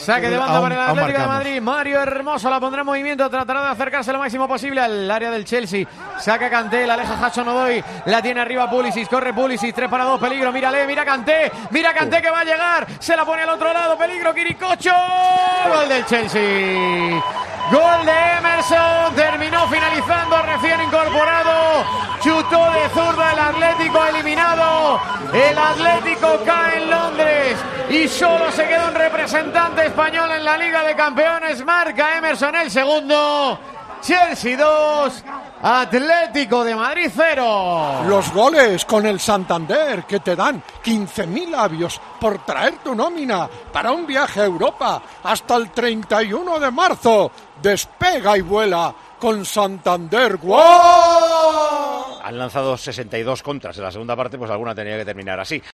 Saque de banda para el Atlético de Madrid. Mario Hermoso la pondrá en movimiento. Tratará de acercarse lo máximo posible al área del Chelsea. Saca Kanté, la aleja Hudson-Odoi. La tiene arriba Pulisic. Corre Pulisic. 3-2. Peligro. Mírale, mira Kanté. Mira Kanté que va a llegar. Se la pone al otro lado. Peligro. Quiricocho. Gol del Chelsea. Gol de Emerson. Terminó finalizando recién incorporado. Chutó de zurda el Atlético eliminado. El Atlético cae en Londres y solo se queda un representante español en la Liga de Campeones. Marca Emerson el segundo. Chelsea 2, Atlético de Madrid 0. Los goles con el Santander que te dan 15.000 avios por traer tu nómina para un viaje a Europa hasta el 31 de marzo. Despega y vuela con Santander. ¡Wow! Han lanzado 62 contras en la segunda parte, pues alguna tenía que terminar así.